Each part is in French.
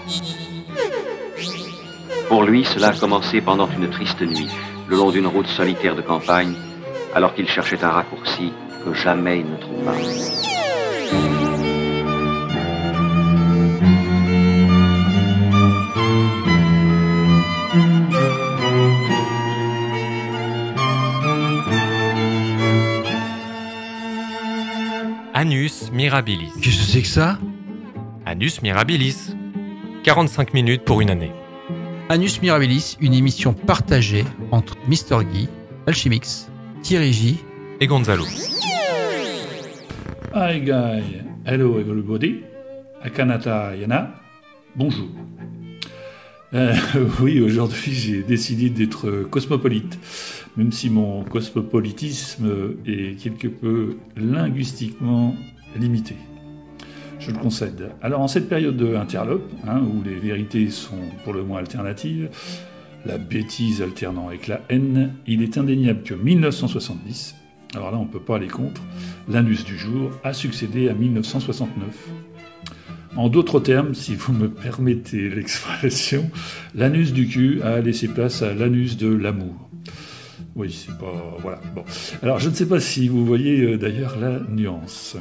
Pour lui, cela a commencé pendant une triste nuit, le long d'une route solitaire de campagne, alors qu'il cherchait un raccourci que jamais il ne trouva. Annus Mirabilis. Qu'est-ce que c'est que ça ? Annus Mirabilis. 45 minutes pour une année. Annus Mirabilis, une émission partagée entre Mr. Guy, Alchemix, Thierry J et Gonzalo. Hi guy, hello everybody, Akanata Yana, bonjour. Oui, aujourd'hui j'ai décidé d'être cosmopolite, même si mon cosmopolitisme est quelque peu linguistiquement limité. Je le concède. Alors en cette période de interlope, où les vérités sont pour le moins alternatives, la bêtise alternant avec la haine, il est indéniable que 1970, alors là on ne peut pas aller contre, l'annus du jour a succédé à 1969. En d'autres termes, si vous me permettez l'expression, l'anus du cul a laissé place à l'anus de l'amour. Oui, c'est pas... Voilà, bon. Alors je ne sais pas si vous voyez d'ailleurs la nuance.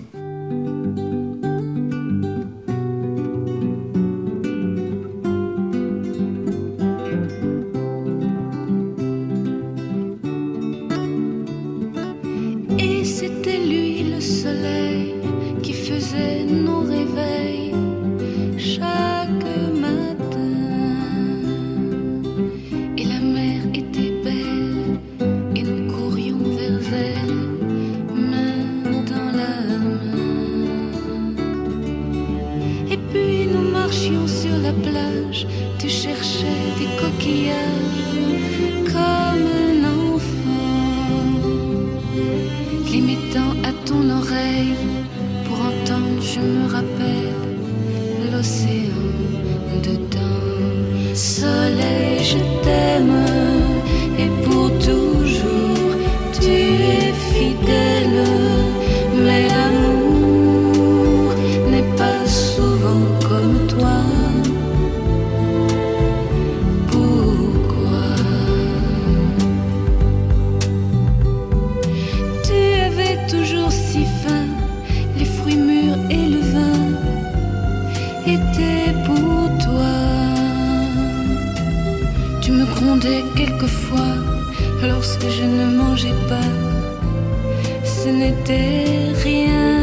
Quelquefois, lorsque je ne mangeais pas, ce n'était rien.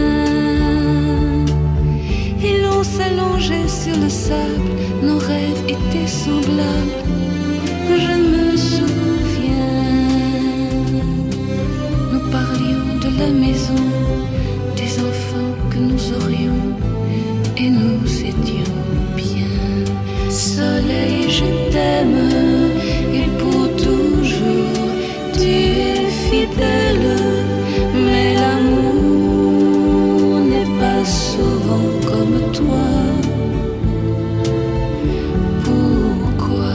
Et l'on s'allongeait sur le sable, nos rêves étaient semblables. Je me souviens, nous parlions de la maison, des enfants que nous aurions, et nous étions bien. Soleil, je t'aime. Et pour toujours, tu es fidèle, mais l'amour n'est pas souvent comme toi. Pourquoi?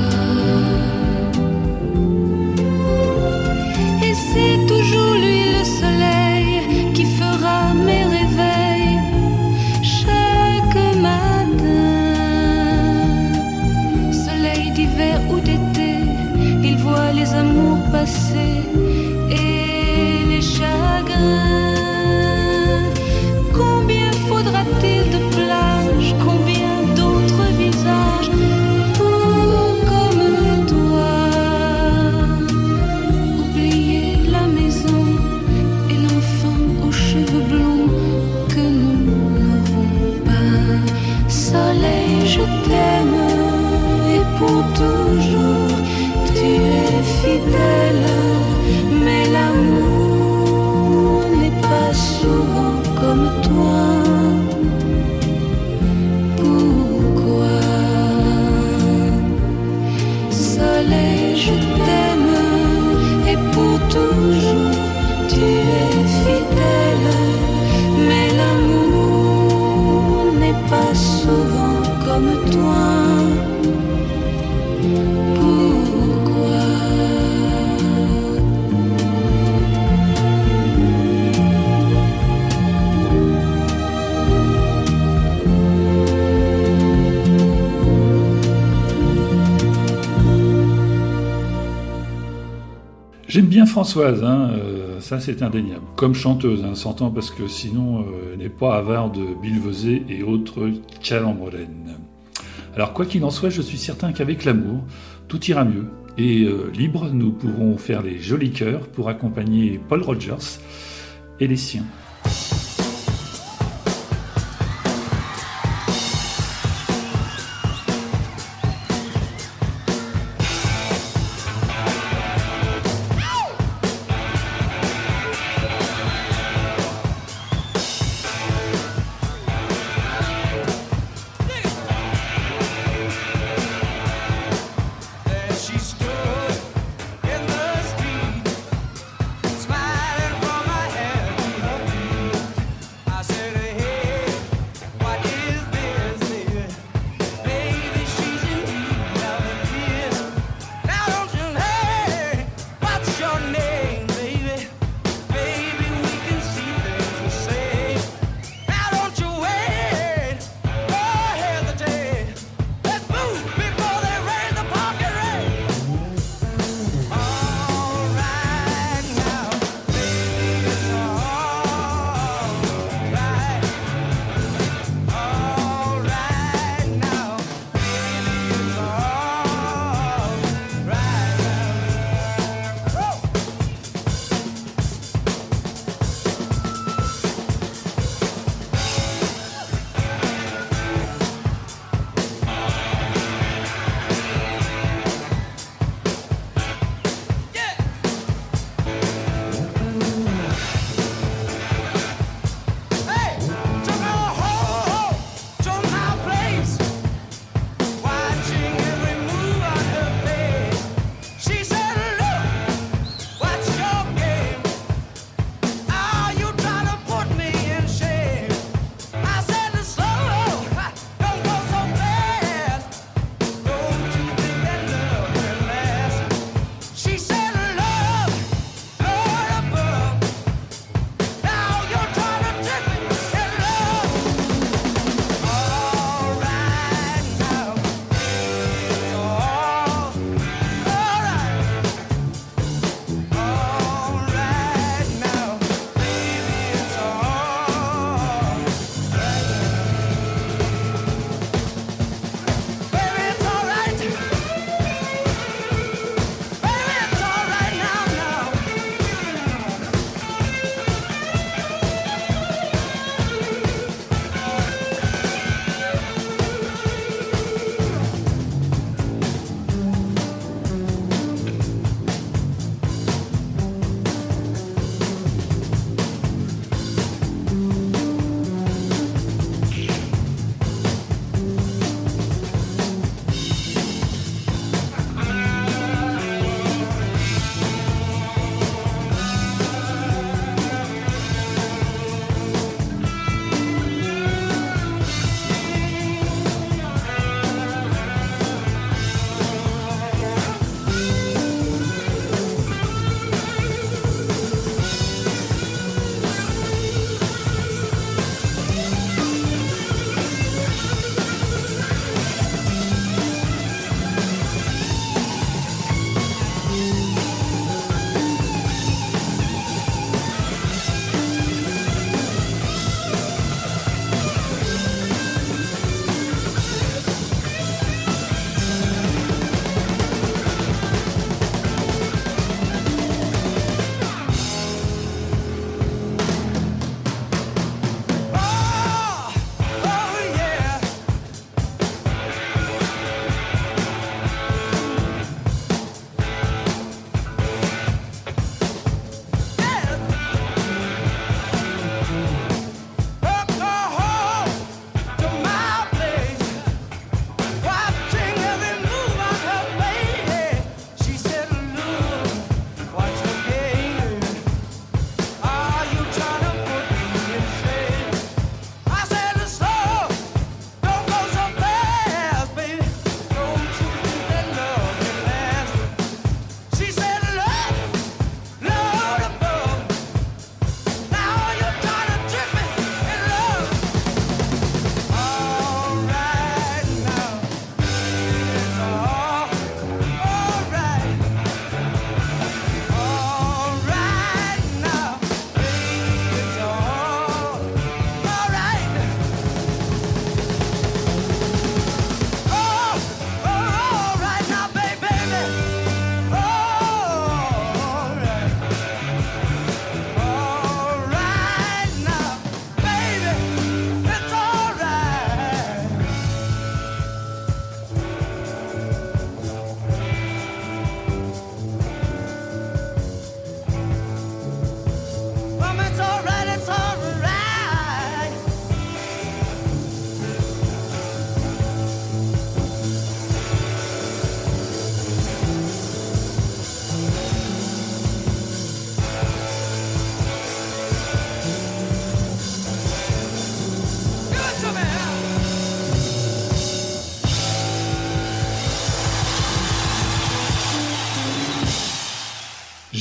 Et c'est toujours lui le soleil qui fera mes réveils chaque matin. Soleil d'hiver ou d'été, il voit les amours passer et les chagrins. Combien faudra-t-il de plages, combien d'autres visages pour comme toi oublier la maison et l'enfant aux cheveux blonds que nous n'aurons pas. Soleil, je t'aime et pour toujours tu es fidèle, mais l'amour n'est pas souvent comme toi. Pourquoi? Soleil, je t'aime, et pour toujours tu es fidèle, mais l'amour n'est pas souvent comme toi. J'aime bien Françoise, ça c'est indéniable. Comme chanteuse, s'entend parce que sinon elle n'est pas avare de Bill Vesey et autres calembrelennes. Alors quoi qu'il en soit, je suis certain qu'avec l'amour, tout ira mieux. Et libre, nous pourrons faire les jolis cœurs pour accompagner Paul Rogers et les siens.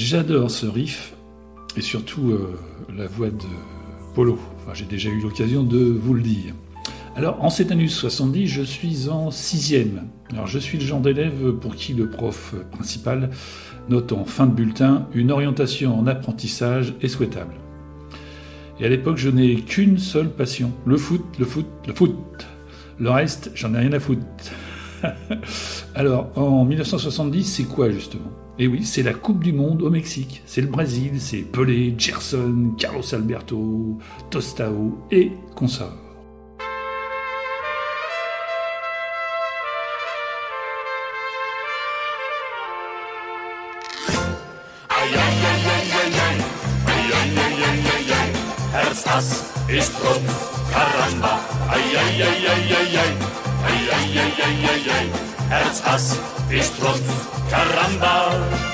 j'adore ce riff et surtout la voix de Polo. Enfin, j'ai déjà eu l'occasion de vous le dire. Alors, en cette année 70, je suis en 6e. Alors, je suis le genre d'élève pour qui le prof principal note en fin de bulletin une orientation en apprentissage est souhaitable. Et à l'époque, je n'ai qu'une seule passion, le foot, le foot, le foot. Le reste, j'en ai rien à foutre. Alors, en 1970, c'est quoi justement ? Eh oui, c'est la Coupe du Monde au Mexique. C'est le Brésil, c'est Pelé, Gerson, Carlos Alberto, Tostao et consorts. Das ist Trumpf, Caramba, ai ai ai ai ai ai, ai ai ai ai ai ai, Herzhass ist Trumpf, Caramba.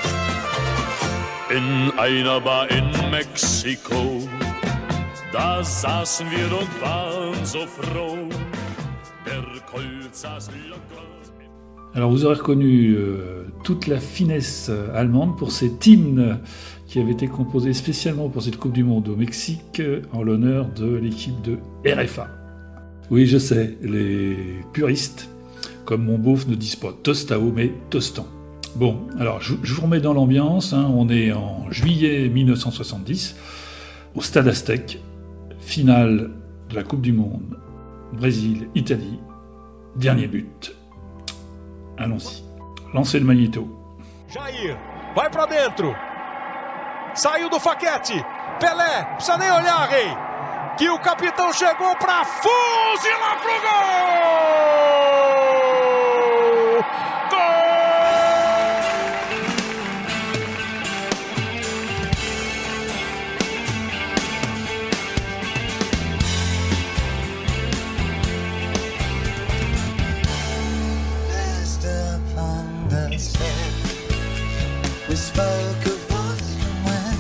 In einer Bar in Mexiko, da saßen wir und waren so froh, der Colt saß locker. Alors vous aurez reconnu toute la finesse allemande pour cet hymne qui avait été composé spécialement pour cette Coupe du Monde au Mexique en l'honneur de l'équipe de RFA. Oui, je sais, les puristes, comme mon beauf, ne disent pas Tostao, mais Tostan. Bon, alors je vous remets dans l'ambiance, hein, on est en juillet 1970, au Stade Aztèque, finale de la Coupe du Monde, Brésil-Italie, dernier but. Allons-y. Lancez le magnéto. Jair, vai pra dentro. Saiu do Faquete. Pelé, precisa nem olhar, rei. Que o capitão chegou pra fuzilar pro gol! Gol! We spoke of what and when,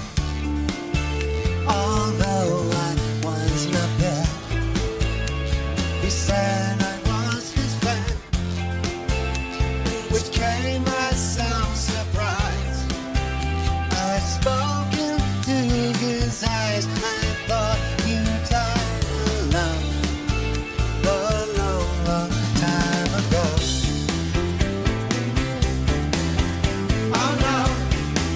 although I was not there. He said I was his friend, which came as some surprise. I spoke into his eyes, I thought you died alone, a long, long time ago. Oh no,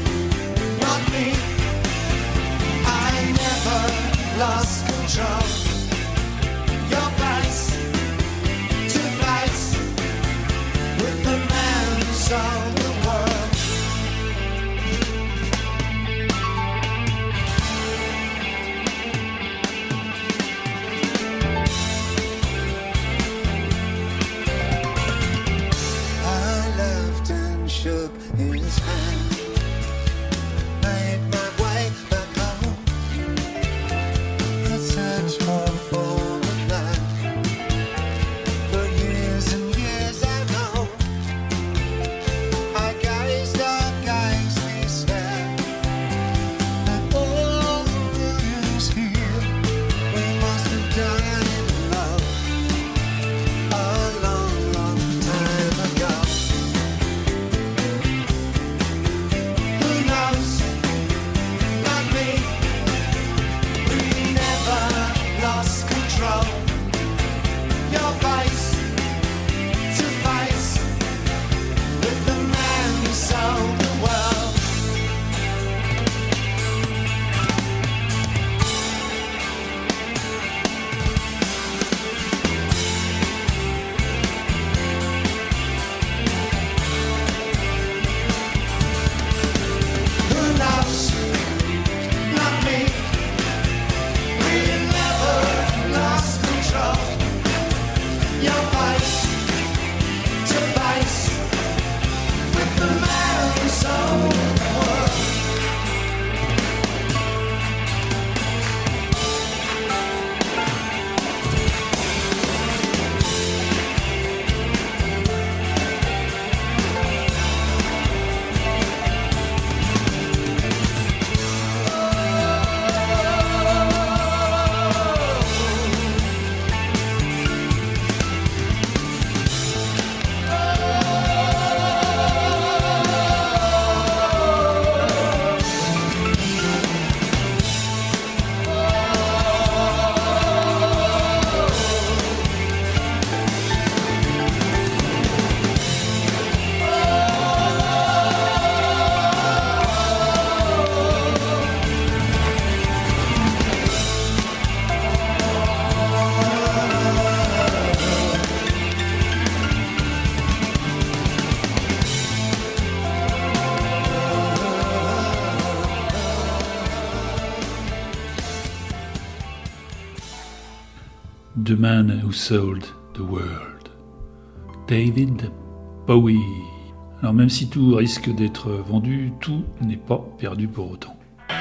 The Man Who Sold the World, David Bowie. Alors même si tout risque d'être vendu, tout n'est pas perdu pour autant.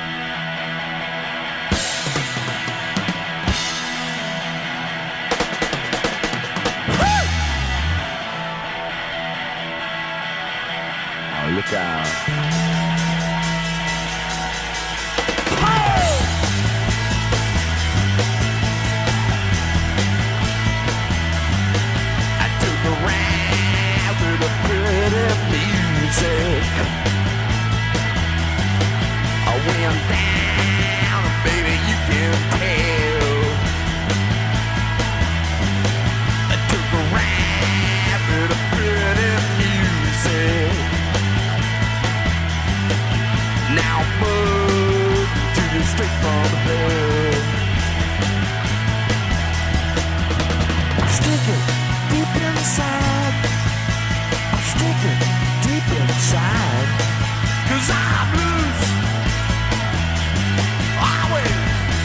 Look out. I took a ride with a pretty music. I went down, baby, you can tell. I took a ride with a pretty music. Now move to you straight from hell. Stick it deep inside. Stick it deep inside. 'Cause I'm loose. Always.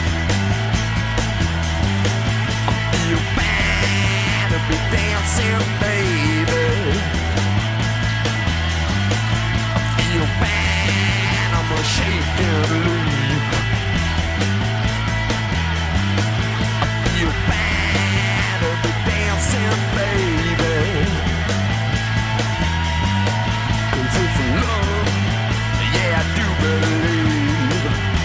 I feel bad to be dancing, baby. I feel bad. I'm a shake and leave. I feel bad to be dancing, baby. 'Cause it's love, yeah, I do believe.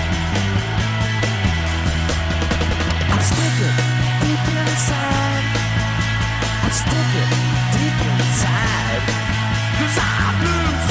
I stick it deep inside. I stick it deep inside. 'Cause I'm loose.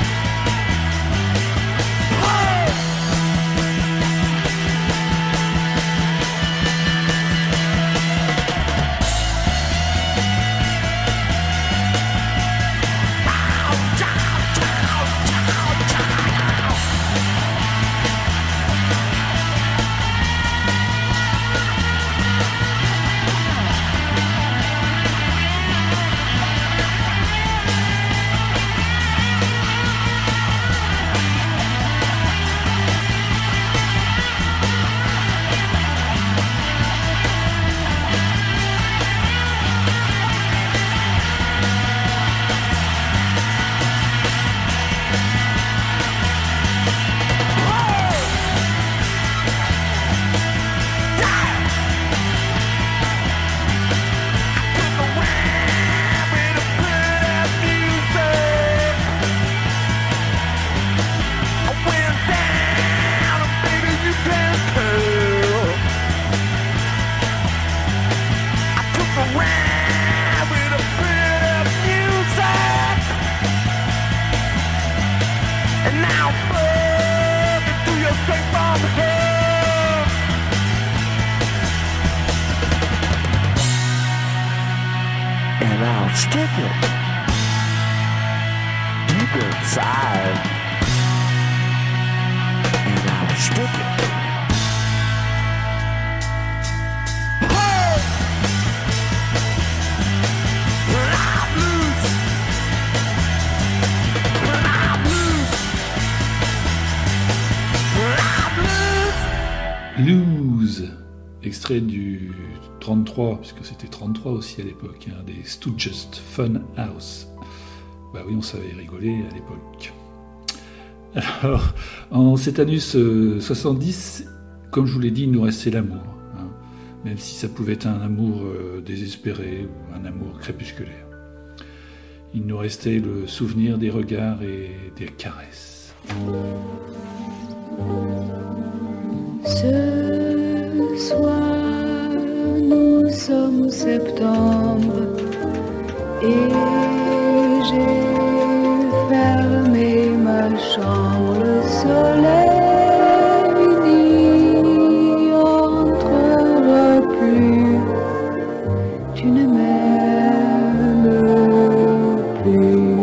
Stick it deep inside, and I'll stick it. Hey! When I'm loose, when I'm loose, when I'm loose. Lose, extrait du 33, puisque c'était 33 aussi à l'époque, hein, des Stooges, Fun House. Bah oui, on savait rigoler à l'époque. Alors, en cet anus 70, comme je vous l'ai dit, il nous restait l'amour. Hein, même si ça pouvait être un amour désespéré ou un amour crépusculaire. Il nous restait le souvenir des regards et des caresses. Ce soir, nous sommes septembre et j'ai fermé ma chambre. Le soleil n'y entrera plus. Tu ne m'aimes plus.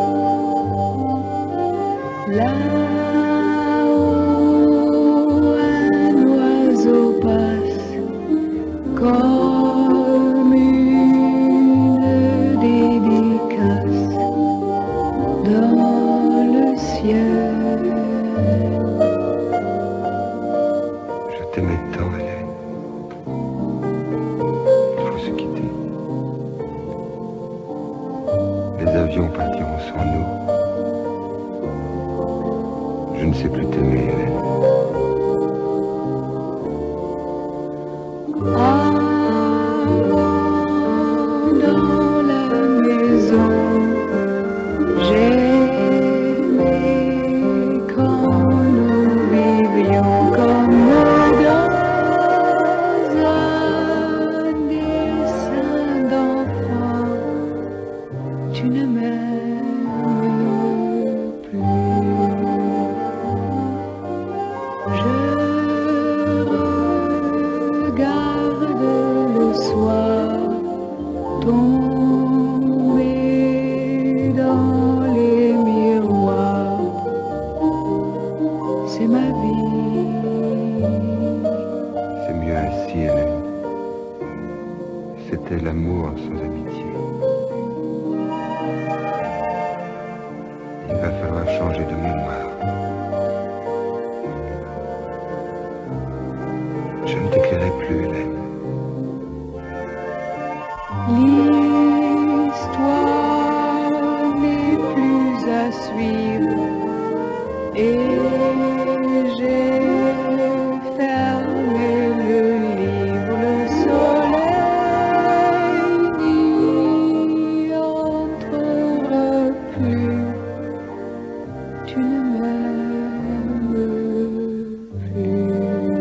Là-haut, un oiseau passe comme une dédicace. Les avions partiront sans nous. Je ne sais plus t'aimer, Hélène. Dans la maison, j'aimais quand nous vivions comme dans un dessin d'enfant. Tu ne m'aimes plus. Je regarde le soir tomber dans les miroirs. C'est ma vie. C'est mieux ainsi, Hélène. C'était l'amour sans amitié. Il va falloir changer de mémoire. Je ne t'éclairerai plus, Hélène. L'histoire n'est plus à suivre et j'ai fermé le livre. Le soleil n'y entrera plus. Tu ne m'aimes plus.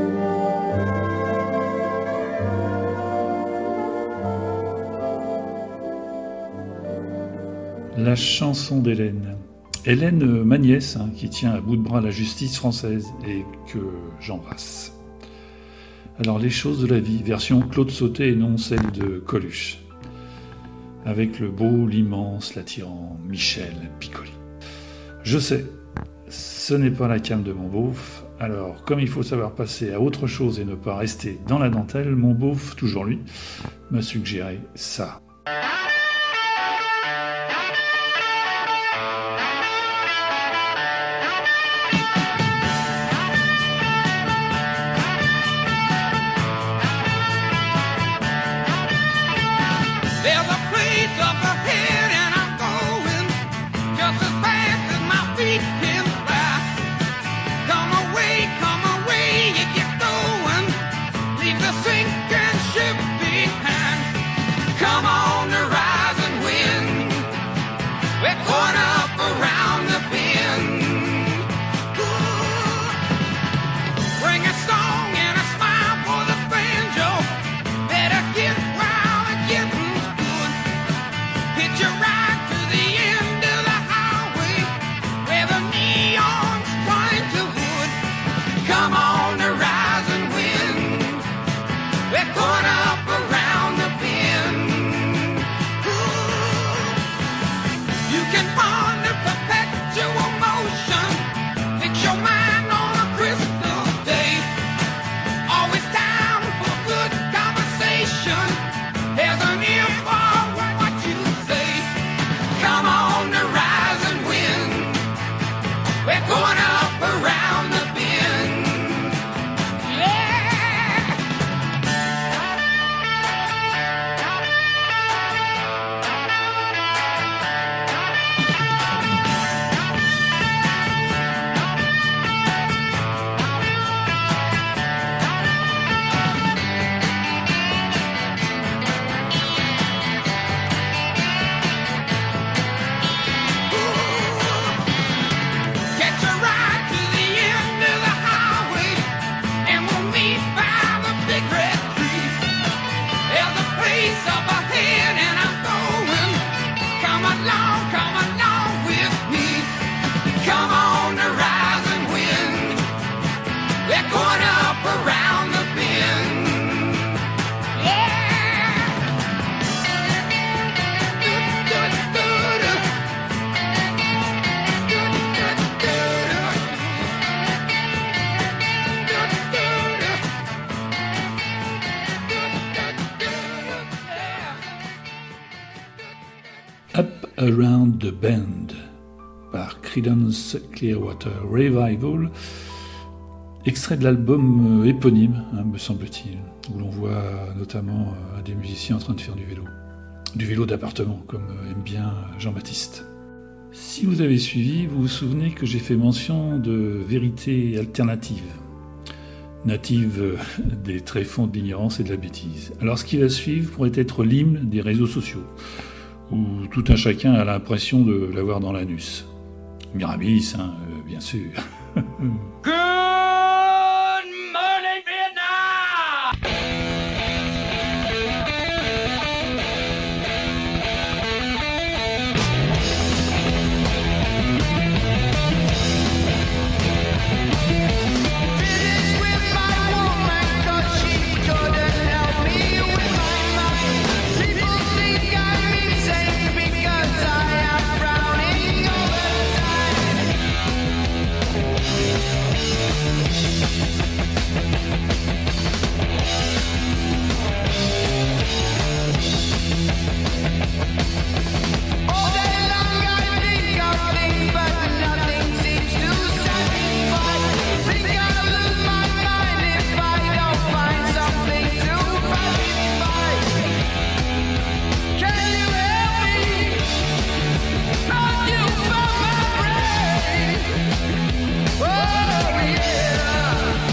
La chanson d'Hélène. Hélène, ma nièce, qui tient à bout de bras la justice française et que j'embrasse. Alors, les choses de la vie, version Claude Sautet et non celle de Coluche. Avec le beau, l'immense, l'attirant Michel Piccoli. Je sais, ce n'est pas la came de mon beauf, alors comme il faut savoir passer à autre chose et ne pas rester dans la dentelle, mon beauf, toujours lui, m'a suggéré ça. There's a place up ahead and I'm going just as fast as my feet can fly. Come away, you get going. Leave the sinking ship behind. Come on the rising wind. We're going up around the bend. Ooh. Bring a song and a smile for the banjo. Better get while the getting's good. Hitch a ride to the end of the highway where the neon's trying to wood. Come on the rising wind. We're going up around the bend. Ooh. You can ponder perpetual motion. Fix your mind on a crystal day. Always down for good conversation. There's an ear for what you say. Come on the rising wind. We're going up around the bend. Yeah. Catch a ride to the end of the highway, and we'll meet by the big red tree. There's a place up ahead, and I'm going. Come along with me. Come on the rising wind. We're going up around the bend. Yeah. Up Around the Bend par Creedence Clearwater Revival, extrait de l'album éponyme, me semble-t-il, où l'on voit notamment des musiciens en train de faire du vélo. du vélo d'appartement, comme aime bien Jean-Baptiste. Si vous avez suivi, vous vous souvenez que j'ai fait mention de vérités alternatives, natives des tréfonds de l'ignorance et de la bêtise. Alors ce qui va suivre pourrait être l'hymne des réseaux sociaux, où tout un chacun a l'impression de l'avoir dans l'anus. Mirabilis, bien sûr. Good morning, Vietnam! Finished with my woman 'cause she couldn't help me with my mind. People think I'm insane because I am frowning all the time. All day long I think of things, but nothing seems to satisfy. Think I'll lose my mind if I don't find something to pacify. Can you help me? Occupy my brain. Oh yeah.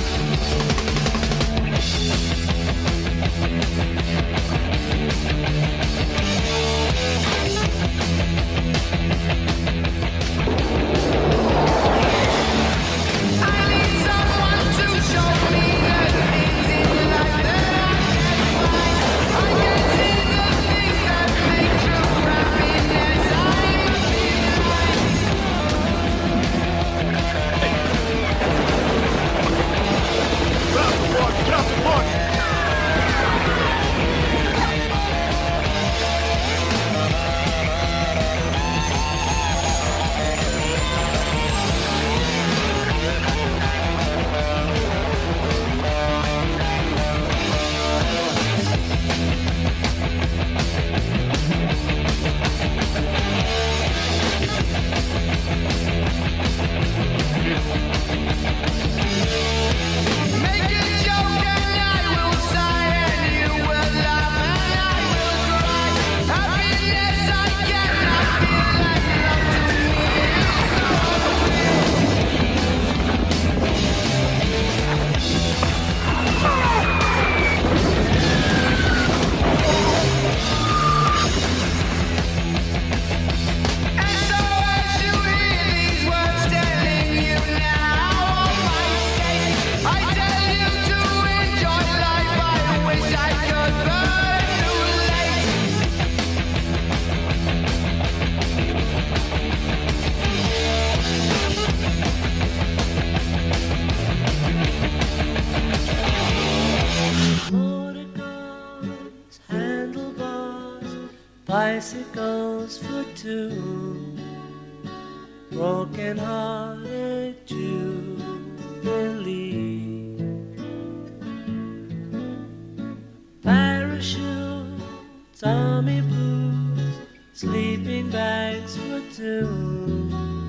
I need someone to show me the things in life that I can't find. I can see the things that make true happiness. I must be Braço forte! Make a joke and I will sigh and you will laugh and I will cry. Happiness I cannot feel and love to me is so And so as you hear these words telling you now of my state, I tell you to enjoy life. I wish I could, but it's too late. Motor cars, handlebars, bicycles for two, broken-hearted jubilee, parachutes, army boots, sleeping bags for two,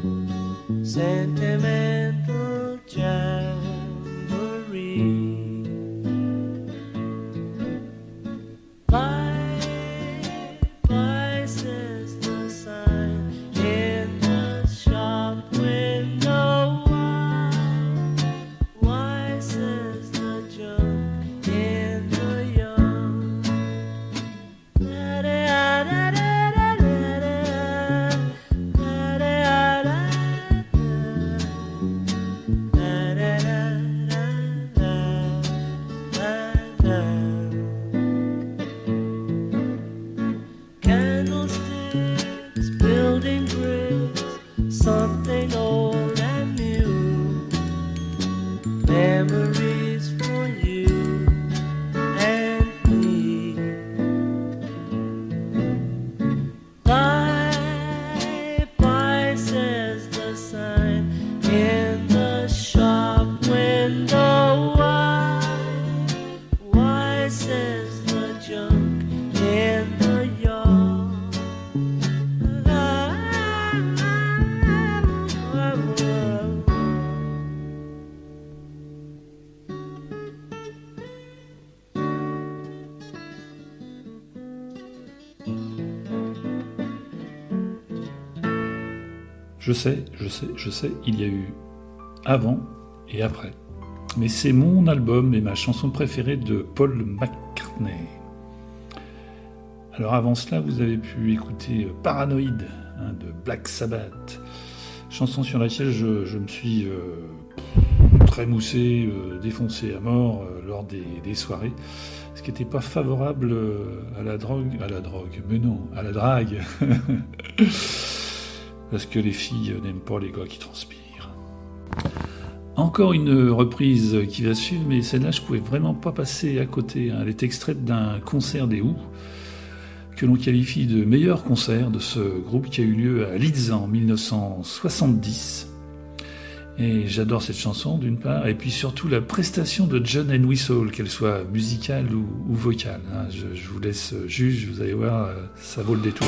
sentimental jamboree. Why says the sign in the shop window? Why says the junk in the yard? Da-da-da-da-da-da-da, da-da-da-da-da. Je sais, il y a eu avant et après. Mais c'est mon album et ma chanson préférée de Paul McCartney. Alors avant cela, vous avez pu écouter Paranoid de Black Sabbath, chanson sur laquelle je me suis très moussé, défoncé à mort lors des soirées, ce qui n'était pas favorable à la drogue, mais non, à la drague, parce que les filles n'aiment pas les gars qui transpirent. Encore une reprise qui va suivre, mais celle-là je pouvais vraiment pas passer à côté. Elle est extraite d'un concert des Who, que l'on qualifie de meilleur concert de ce groupe qui a eu lieu à Leeds en 1970. Et j'adore cette chanson d'une part, et puis surtout la prestation de John Entwistle, qu'elle soit musicale ou vocale. Je vous laisse juge, vous allez voir, ça vaut le détour.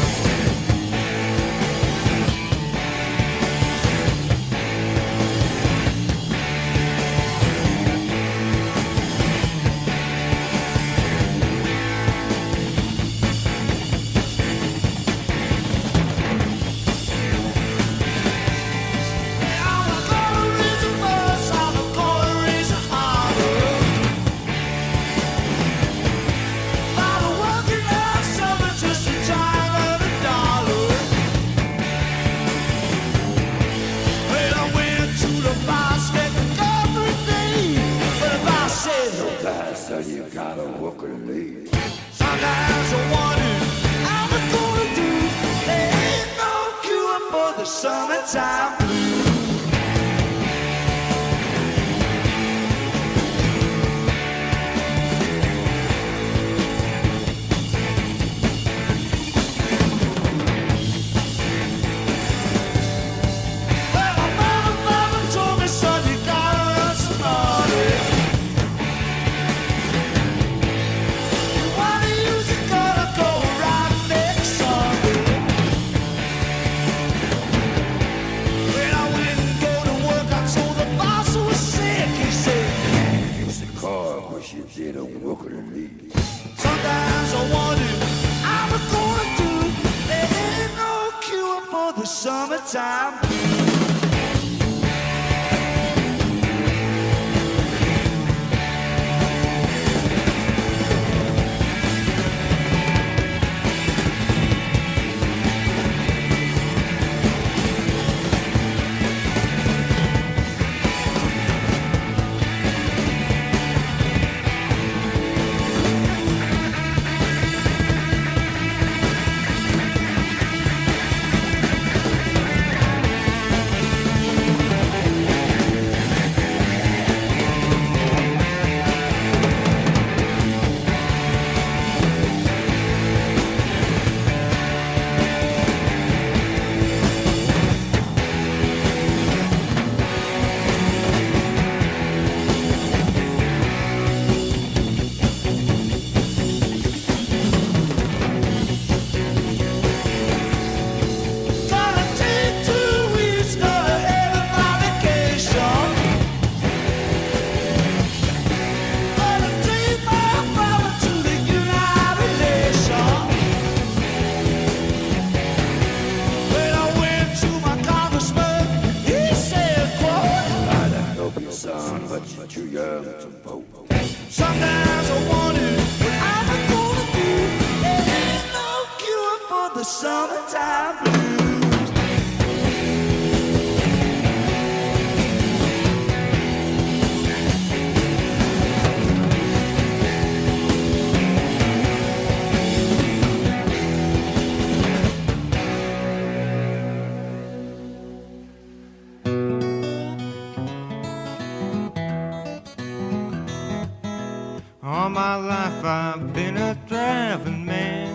All my life I've been a traveling man.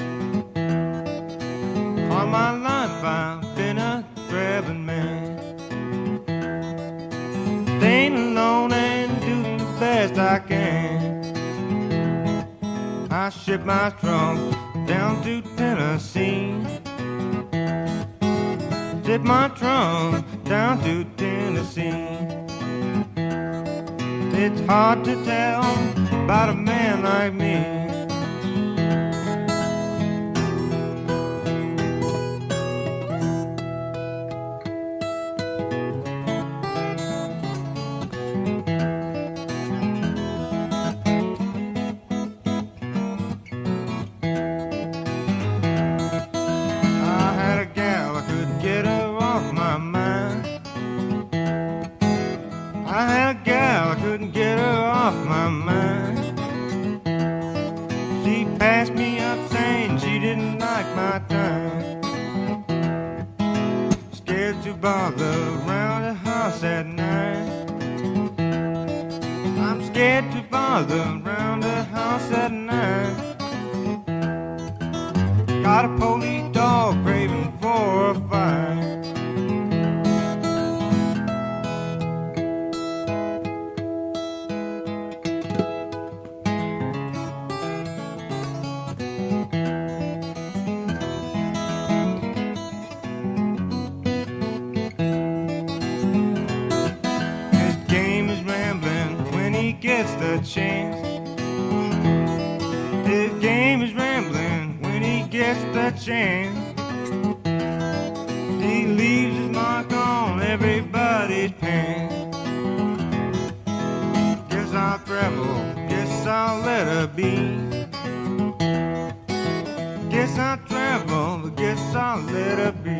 All my life I've been a traveling man. Staying alone and doing the best I can. I ship my trunk down to Tennessee. Ship my trunk down to Tennessee. It's hard to tell about a man like me. bother around the house at night. I'm scared to bother around the house at night. Got a police dog craving for a fight. Gets the chance. This game is rambling when he gets the chance. He leaves his mark on everybody's pants. Guess I'll travel, guess I'll let her be. Guess I'll travel, guess I'll let her be.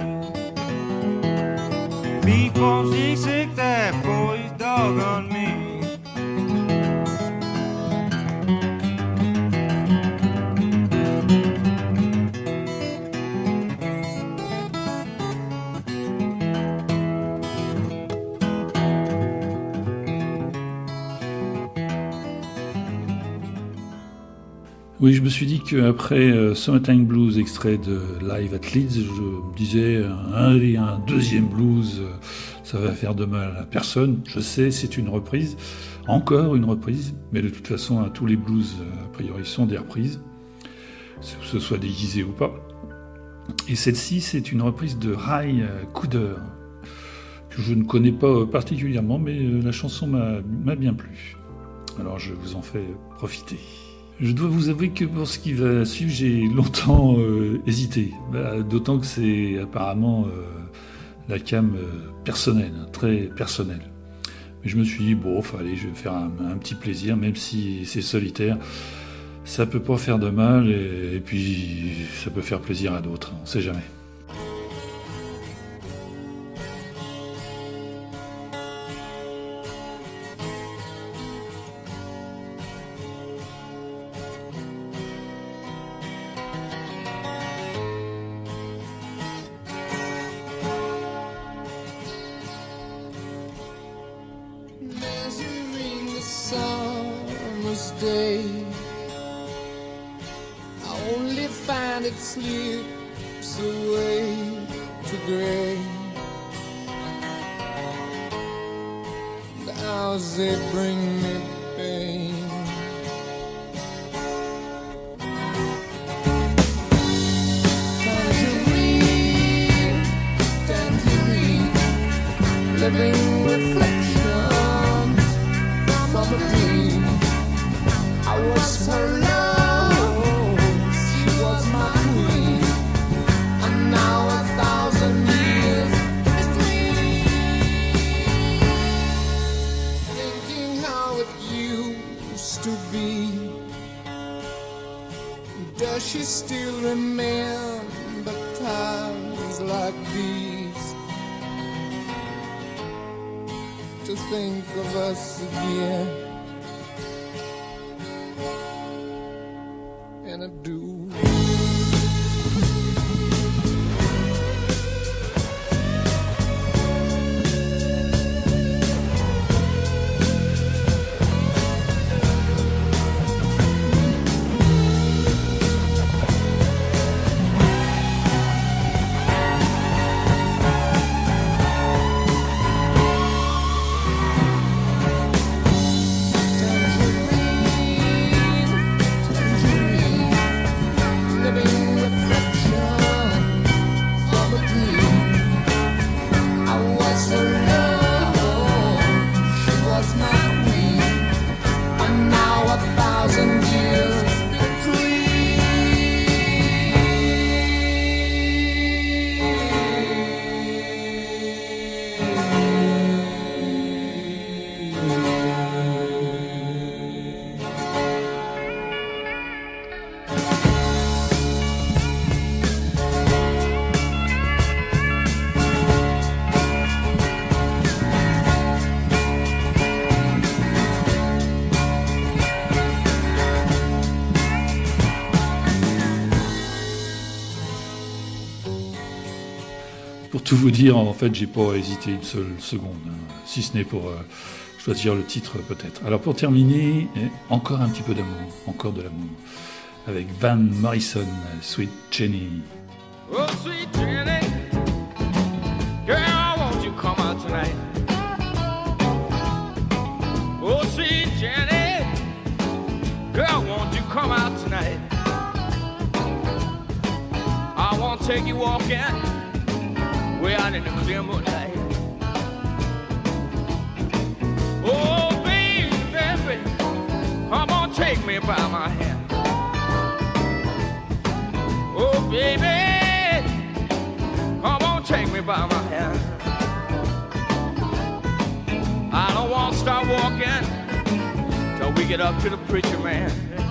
Before she sick that boy's dog on me. Oui, je me suis dit qu'après Summertime Blues, extrait de Live at Leeds, je me disais un deuxième blues, ça va faire de mal à personne. Je sais, c'est une reprise, encore une reprise, mais de toute façon, tous les blues, a priori, sont des reprises, que ce soit déguisé ou pas. Et celle-ci, c'est une reprise de Ray Cooder, que je ne connais pas particulièrement, mais la chanson m'a bien plu. Alors je vous en fais profiter. Je dois vous avouer que pour ce qui va suivre, j'ai longtemps hésité. D'autant que c'est apparemment la cam personnelle, très personnelle. Mais je me suis dit, bon, allez, je vais faire un petit plaisir, même si c'est solitaire. Ça peut pas faire de mal, et puis ça peut faire plaisir à d'autres, on sait jamais. Day, I only find it slips away to gray. The hours they bring me pain. Tangerine, living reflections from a dream. I was her love, she was my queen, and now 1,000 years between. Thinking how it used to be, does she still remember times like these? To think of us again. And I do. Pour tout vous dire, en fait, j'ai pas hésité une seule seconde, hein, si ce n'est pour choisir le titre peut-être. Alors pour terminer, encore un petit peu d'amour, encore de l'amour, avec Van Morrison, Sweet Jenny. Oh, sweet Jenny, girl, won't you come out tonight? Oh, sweet Jenny, girl, won't you come out tonight? I want to take you walking way out in the clear moonlight. Oh, baby, baby, come on, take me by my hand. Oh, baby, come on, take me by my hand. I don't want to start walking till we get up to the preacher man.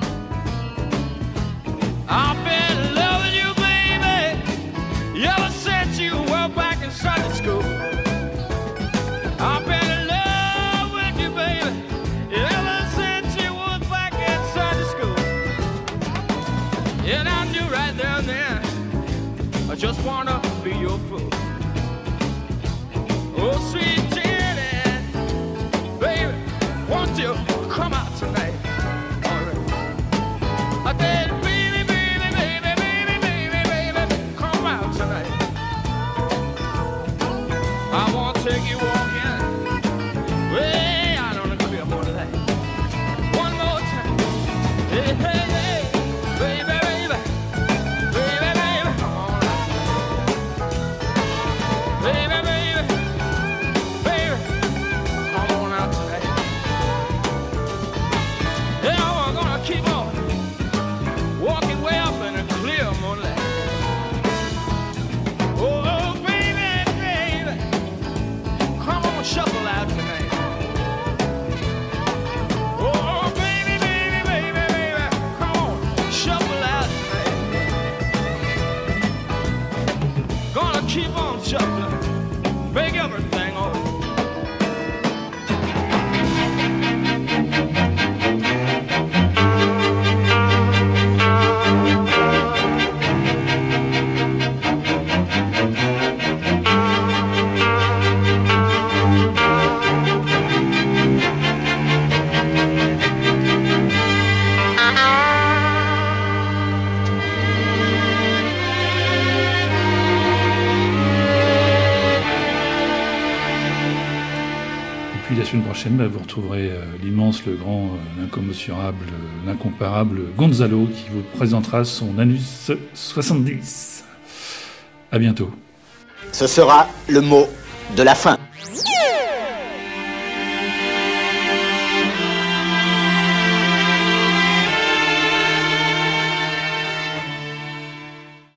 I've been in love with you, baby, ever since you were back in Sunday school. I've been in love with you, baby, ever since you was back in Sunday school. And I knew right there and then I just wanna be your fool. Oh, sweet Jenny, baby, won't you come out tonight? All right. I said, baby, baby, baby, baby, baby, baby, come out tonight. I want to take you walking way out on the clear moonlight. One more time. Hey, hey, hey, baby, baby, baby, baby, come on out. Baby, baby, baby, come on out tonight. Yeah, we're gonna keep on walking way up in the clear moonlight. Oh, baby, baby, come on, shuffle out tonight. Oh, baby, baby, baby, baby, come on, shuffle out tonight. Gonna keep on shuffling, make everything over. Et puis la semaine prochaine, vous retrouverez l'immense, le grand, l'incommensurable, l'incomparable Gonzalo qui vous présentera son Anus 70. À bientôt. Ce sera le mot de la fin.